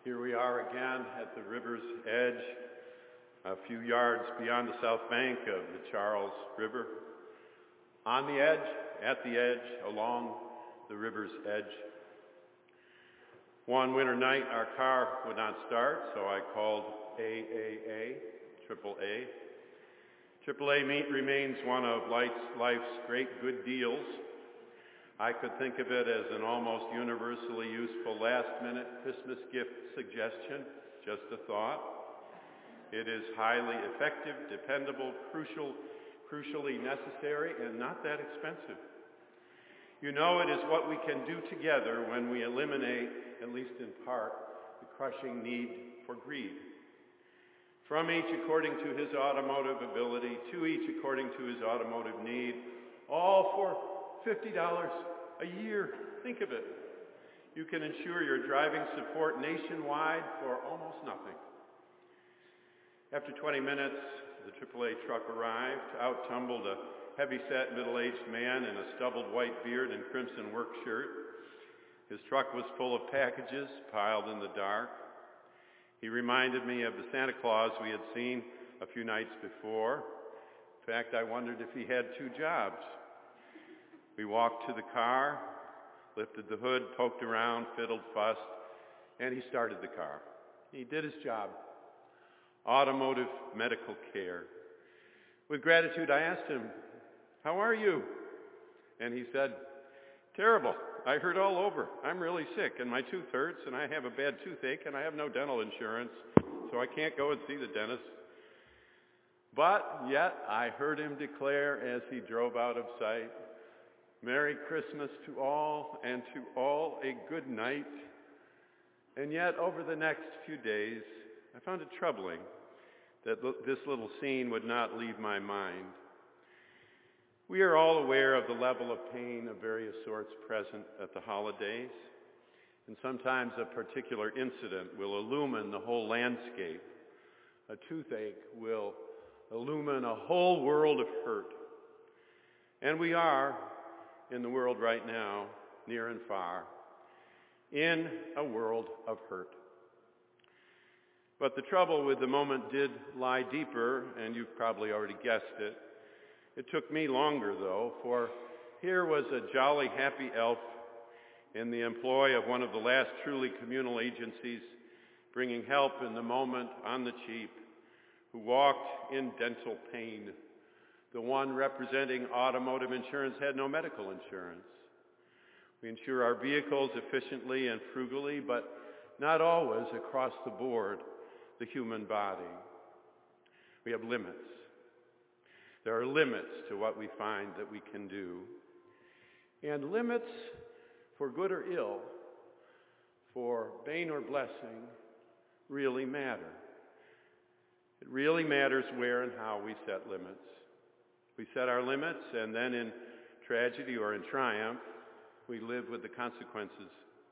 Here we are again at the river's edge, a few yards beyond the south bank of the Charles River. On the edge, at the edge, along the river's edge. One winter night, our car would not start, so I called AAA, AAA. AAA remains one of life's great good deals. I could think of it as an almost universally useful last-minute Christmas gift suggestion, just a thought. It is highly effective, dependable, crucially necessary, and not that expensive. You know, it is what we can do together when we eliminate, at least in part, the crushing need for greed. From each according to his automotive ability, to each according to his automotive need, all for $50 a year. Think of it. You can ensure your driving support nationwide for almost nothing. After 20 minutes, the AAA truck arrived. Out tumbled a heavy-set, middle-aged man in a stubbled white beard and crimson work shirt. His truck was full of packages piled in the dark. He reminded me of the Santa Claus we had seen a few nights before. In fact, I wondered if he had two jobs. We walked to the car, lifted the hood, poked around, fiddled, fussed, and he started the car. He did his job. Automotive medical care. With gratitude, I asked him, "How are you?" And he said, "Terrible. I hurt all over. I'm really sick, and my tooth hurts, and I have a bad toothache, and I have no dental insurance, so I can't go and see the dentist." But yet, I heard him declare as he drove out of sight, "Merry Christmas to all, and to all a good night." And yet, over the next few days, I found it troubling that this little scene would not leave my mind. We are all aware of the level of pain of various sorts present at the holidays, and sometimes a particular incident will illumine the whole landscape. A toothache will illumine a whole world of hurt. And we are, in the world right now, near and far, in a world of hurt. But the trouble with the moment did lie deeper, and you've probably already guessed it. It took me longer, though, for here was a jolly, happy elf in the employ of one of the last truly communal agencies, bringing help in the moment on the cheap, who walked in dental pain. The one representing automotive insurance had no medical insurance. We insure our vehicles efficiently and frugally, but not always across the board, the human body. We have limits. There are limits to what we find that we can do. And limits, for good or ill, for bane or blessing, really matter. It really matters where and how we set limits. We set our limits, and then in tragedy or in triumph, we live with the consequences.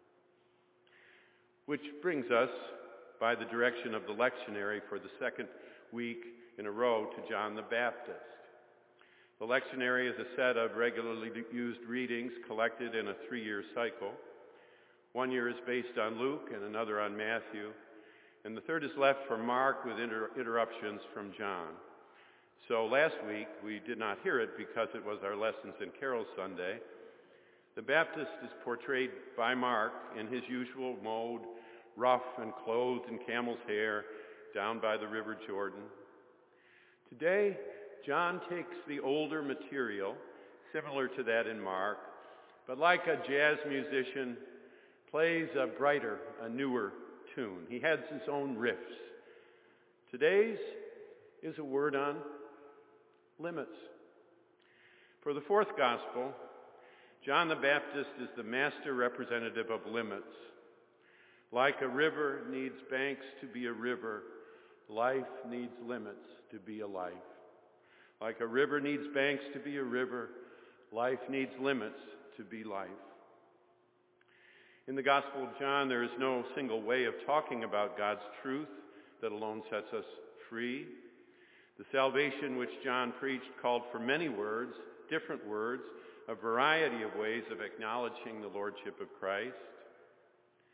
Which brings us, by the direction of the lectionary for the second week in a row, to John the Baptist. The lectionary is a set of regularly used readings collected in a 3-year cycle. 1 year is based on Luke and another on Matthew, and the third is left for Mark with interruptions from John. So last week we did not hear it because it was our Lessons and Carols Sunday. The Baptist is portrayed by Mark in his usual mode, rough and clothed in camel's hair, down by the River Jordan. Today, John takes the older material, similar to that in Mark, but like a jazz musician, plays a brighter, a newer tune. He has his own riffs. Today's is a word on limits. For the fourth gospel, John the Baptist is the master representative of limits. Like a river needs banks to be a river, life needs limits to be a life. Like a river needs banks to be a river, life needs limits to be life. In the Gospel of John, there is no single way of talking about God's truth that alone sets us free. The salvation which John preached called for many words, different words, a variety of ways of acknowledging the lordship of Christ.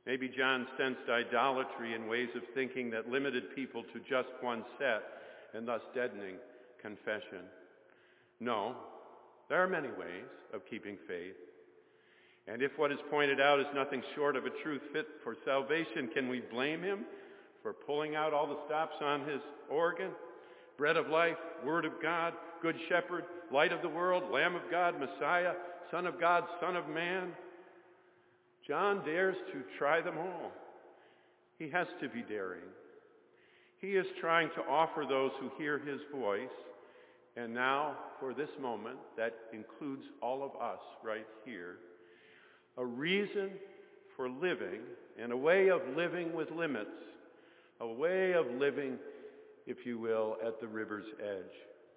Maybe John sensed idolatry in ways of thinking that limited people to just one set and thus deadening confession. No, there are many ways of keeping faith. And if what is pointed out is nothing short of a truth fit for salvation, can we blame him for pulling out all the stops on his organ? Bread of life, Word of God, Good Shepherd, Light of the world, Lamb of God, Messiah, Son of God, Son of Man. John dares to try them all. He has to be daring. He is trying to offer those who hear his voice, and now, for this moment, that includes all of us right here, a reason for living and a way of living with limits, a way of living, if you will, at the river's edge.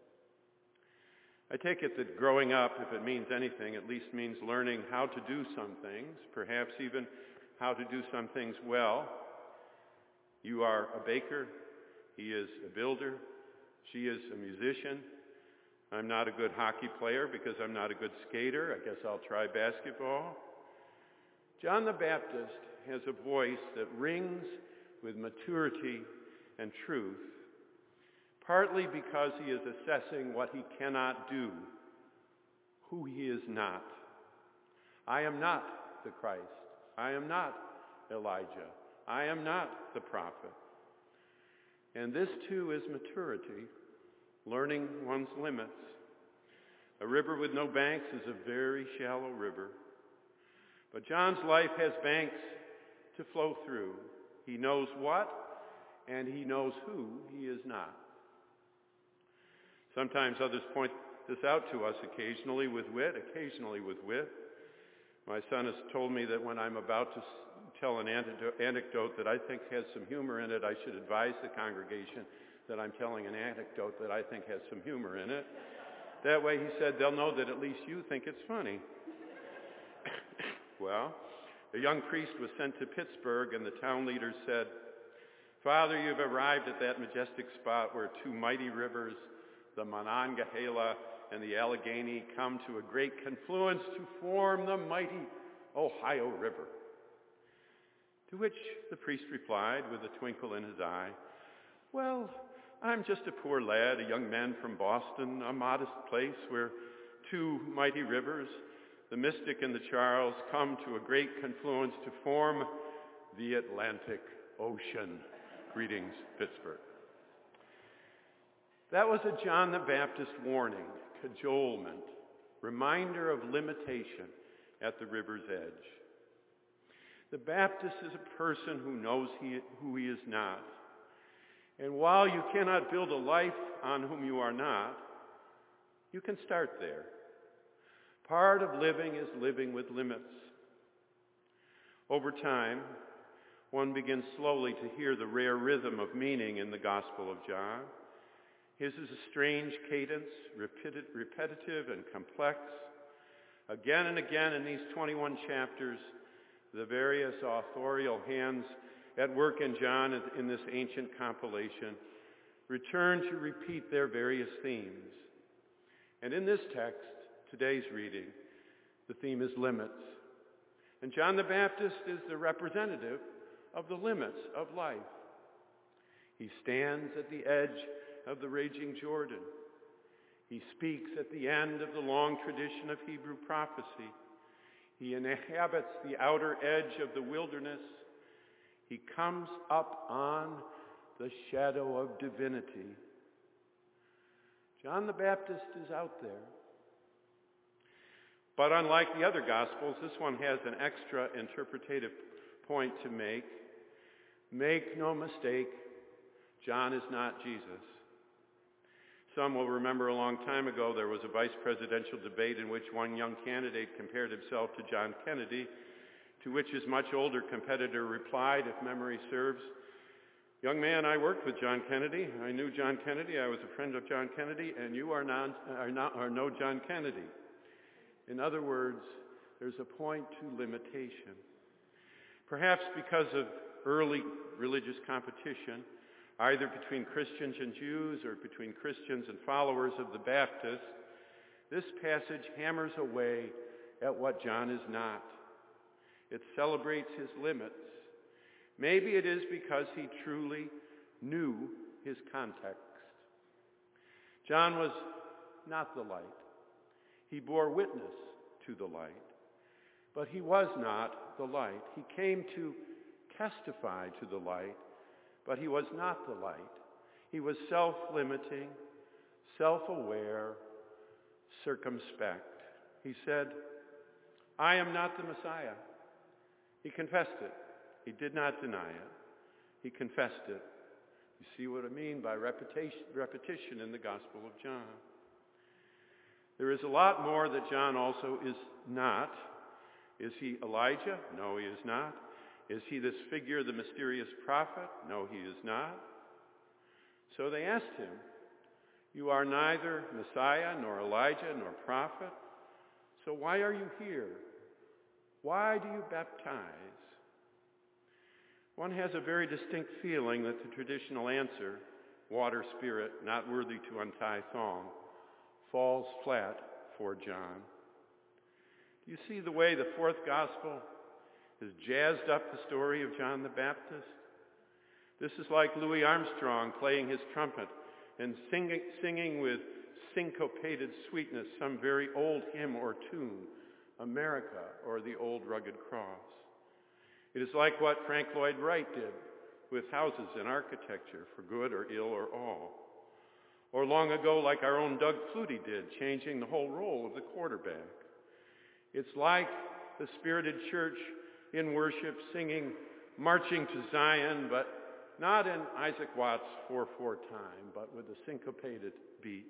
I take it that growing up, if it means anything, at least means learning how to do some things, perhaps even how to do some things well. You are a baker, he is a builder, she is a musician. I'm not a good hockey player because I'm not a good skater. I guess I'll try basketball. John the Baptist has a voice that rings with maturity and truth, partly because he is assessing what he cannot do, who he is not. I am not the Christ. I am not Elijah. I am not the prophet. And this too is maturity, learning one's limits. A river with no banks is a very shallow river. But John's life has banks to flow through. He knows what, and he knows who he is not. Sometimes others point this out to us, occasionally with wit, occasionally with wit. My son has told me that when I'm about to tell an anecdote that I think has some humor in it, I should advise the congregation that I'm telling an anecdote that I think has some humor in it. That way, he said, they'll know that at least you think it's funny. Well, a young priest was sent to Pittsburgh, and the town leader said, Father, you've arrived at that majestic spot where two mighty rivers, the Monongahela and the Allegheny, come to a great confluence to form the mighty Ohio River. To which the priest replied with a twinkle in his eye, well, I'm just a poor lad, a young man from Boston, a modest place where two mighty rivers, the Mystic and the Charles, come to a great confluence to form the Atlantic Ocean. Greetings, Pittsburgh. That was a John the Baptist warning, cajolement, reminder of limitation at the river's edge. The Baptist is a person who knows who he is not. And while you cannot build a life on whom you are not, you can start there. Part of living is living with limits. Over time, one begins slowly to hear the rare rhythm of meaning in the Gospel of John. His is a strange cadence, repetitive and complex. Again and again in these 21 chapters, the various authorial hands at work in John in this ancient compilation return to repeat their various themes. And in this text, today's reading, the theme is limits. And John the Baptist is the representative of the limits of life. He stands at the edge of the raging Jordan. He speaks at the end of the long tradition of Hebrew prophecy. He inhabits the outer edge of the wilderness. He comes up on the shadow of divinity. John the Baptist is out there. But unlike the other Gospels, this one has an extra interpretative point to make. Make no mistake, John is not Jesus. Some will remember a long time ago there was a vice presidential debate in which one young candidate compared himself to John Kennedy, to which his much older competitor replied, if memory serves, young man, I worked with John Kennedy. I knew John Kennedy. I was a friend of John Kennedy, and you are no John Kennedy. In other words, there's a point to limitation. Perhaps because of early religious competition, either between Christians and Jews or between Christians and followers of the Baptist, this passage hammers away at what John is not. It celebrates his limits Maybe it is because he truly knew his context. John was not the light. He bore witness to the light, but he was not the light. He came to testify to the light, but he was not the light. He was self-limiting, self-aware, circumspect. He said, "I am not the Messiah." He confessed it. He did not deny it. He confessed it. You see what I mean by repetition in the Gospel of John. There is a lot more that John also is not. Is he Elijah? No, he is not. Is he this figure, the mysterious prophet? No, he is not. So they asked him, "You are neither Messiah, nor Elijah, nor prophet. So why are you here? Why do you baptize?" One has a very distinct feeling that the traditional answer, water spirit, not worthy to untie thong, falls flat for John. Do you see the way the fourth gospel has jazzed up the story of John the Baptist? This is like Louis Armstrong playing his trumpet and singing with syncopated sweetness some very old hymn or tune, America or the Old Rugged Cross. It is like what Frank Lloyd Wright did with houses and architecture, for good or ill or all. Or long ago, like our own Doug Flutie did, changing the whole role of the quarterback. It's like the spirited church in worship singing Marching to Zion, but not in Isaac Watts' 4/4 time, but with a syncopated beat.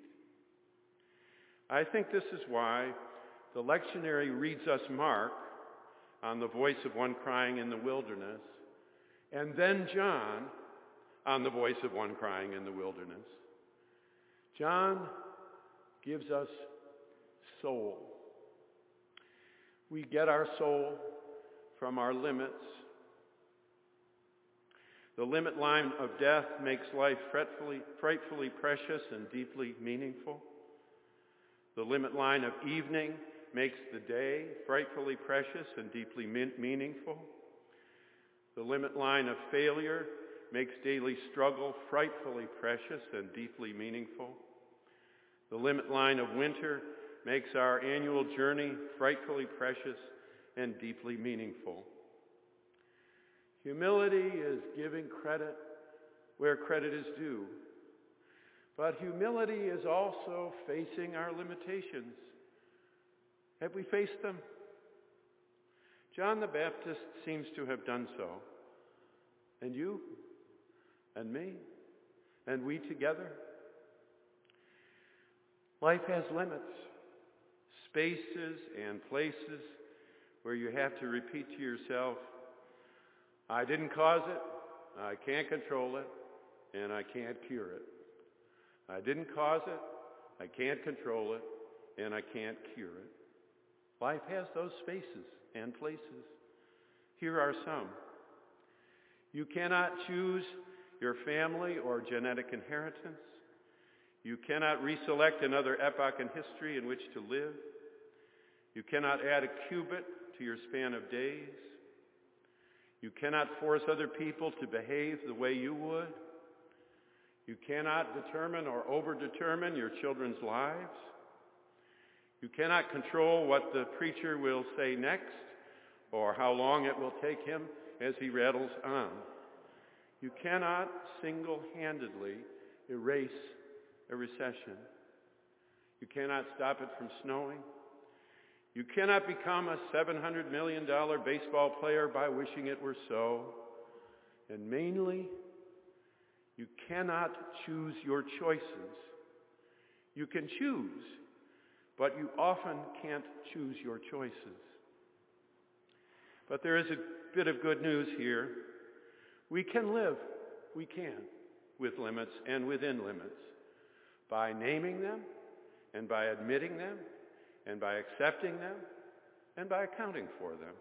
I think this is why the lectionary reads us Mark on the voice of one crying in the wilderness, and then John on the voice of one crying in the wilderness. John gives us soul. We get our soul from our limits. The limit line of death makes life frightfully precious and deeply meaningful. The limit line of evening makes the day frightfully precious and deeply meaningful. The limit line of failure makes daily struggle frightfully precious and deeply meaningful. The limit line of winter makes our annual journey frightfully precious and deeply meaningful. Humility is giving credit where credit is due. But humility is also facing our limitations. Have we faced them? John the Baptist seems to have done so. And you, and me, and we together. Life has limits, spaces and places where you have to repeat to yourself, I didn't cause it, I can't control it, and I can't cure it. I didn't cause it, I can't control it, and I can't cure it. Life has those spaces and places. Here are some. You cannot choose your family or genetic inheritance. You cannot reselect another epoch in history in which to live. You cannot add a cubit to your span of days. You cannot force other people to behave the way you would. You cannot determine or overdetermine your children's lives. You cannot control what the preacher will say next or how long it will take him as he rattles on. You cannot single-handedly erase a recession. You cannot stop it from snowing. You cannot become a $700 million baseball player by wishing it were so. And mainly, you cannot choose your choices. You can choose, but you often can't choose your choices. But there is a bit of good news here. We can live, with limits and within limits, by naming them, and by admitting them, and by accepting them, and by accounting for them.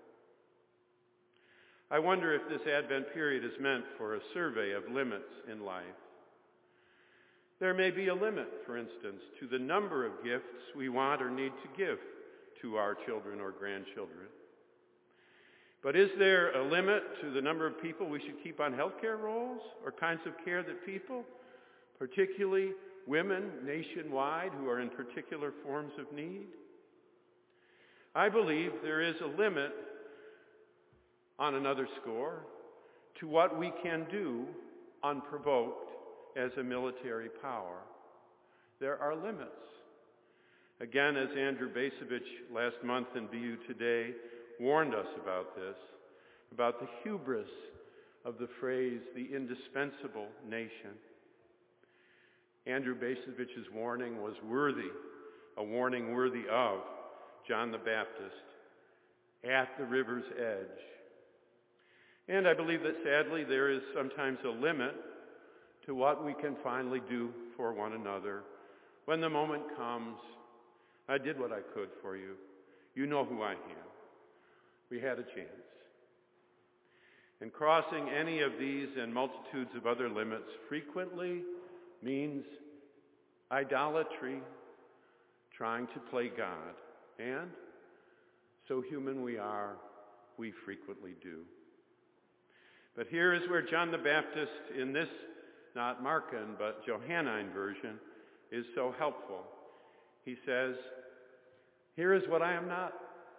I wonder if this Advent period is meant for a survey of limits in life. There may be a limit, for instance, to the number of gifts we want or need to give to our children or grandchildren. But is there a limit to the number of people we should keep on healthcare rolls or kinds of care that people, particularly women nationwide who are in particular forms of need? I believe there is a limit on another score to what we can do unprovoked as a military power. There are limits. Again, as Andrew Bacevich last month in BU Today warned us about this, about the hubris of the phrase, the indispensable nation. Andrew Bacevich's warning was worthy, a warning worthy of John the Baptist at the river's edge. And I believe that sadly there is sometimes a limit to what we can finally do for one another. When the moment comes, I did what I could for you. You know who I am. We had a chance. And crossing any of these and multitudes of other limits frequently means idolatry, trying to play God. And so human we are, we frequently do. But here is where John the Baptist, in this not Markan but Johannine version, is so helpful. He says, here is what I am not.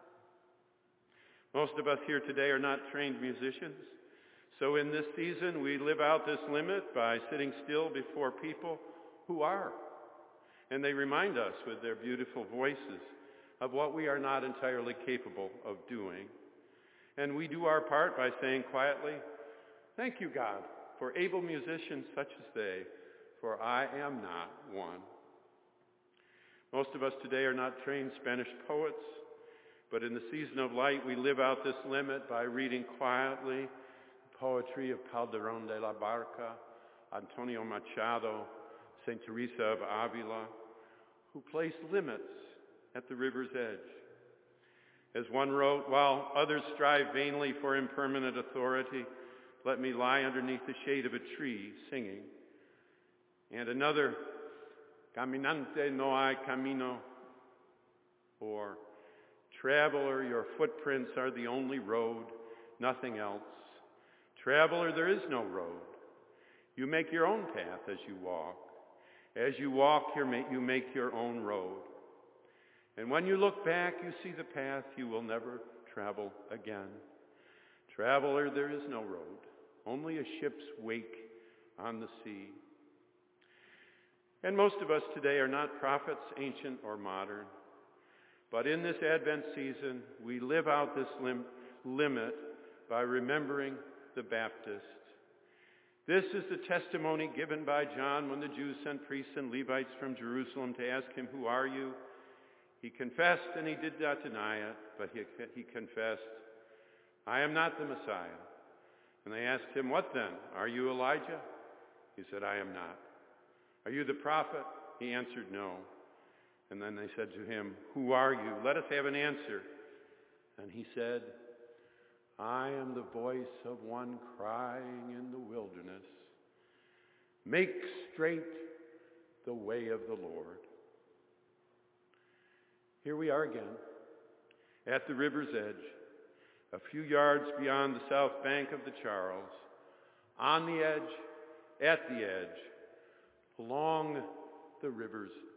Most of us here today are not trained musicians. So in this season, we live out this limit by sitting still before people who are. And they remind us with their beautiful voices of what we are not entirely capable of doing. And we do our part by saying quietly, thank you, God, for able musicians such as they, for I am not one. Most of us today are not trained Spanish poets, but in the season of light, we live out this limit by reading quietly the poetry of Calderón de la Barca, Antonio Machado, St. Teresa of Avila, who placed limits at the river's edge. As one wrote, while others strive vainly for impermanent authority, let me lie underneath the shade of a tree singing. And another, caminante no hay camino, or traveler, your footprints are the only road, nothing else. Traveler, there is no road. You make your own path as you walk. As you walk, you make your own road. And when you look back, you see the path you will never travel again. Traveler, there is no road, only a ship's wake on the sea. And most of us today are not prophets, ancient or modern. But in this Advent season, we live out this limit by remembering the Baptist. This is the testimony given by John when the Jews sent priests and Levites from Jerusalem to ask him, who are you? He confessed, and he did not deny it, but he confessed, I am not the Messiah. And they asked him, what then? Are you Elijah? He said, I am not. Are you the prophet? He answered, no. And then they said to him, who are you? Let us have an answer. And he said, I am the voice of one crying in the wilderness, make straight the way of the Lord. Here we are again, at the river's edge, a few yards beyond the south bank of the Charles, on the edge, at the edge, along the river's